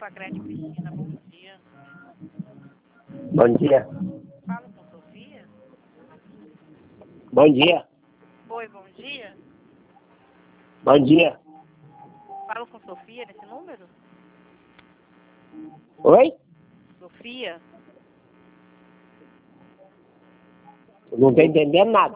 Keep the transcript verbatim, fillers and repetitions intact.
Grande Cristina, bom dia. Bom dia. Falo com Sofia? Bom dia. Oi, bom dia. Bom dia. Falo com Sofia nesse número? Oi? Sofia? Não tô entendendo nada.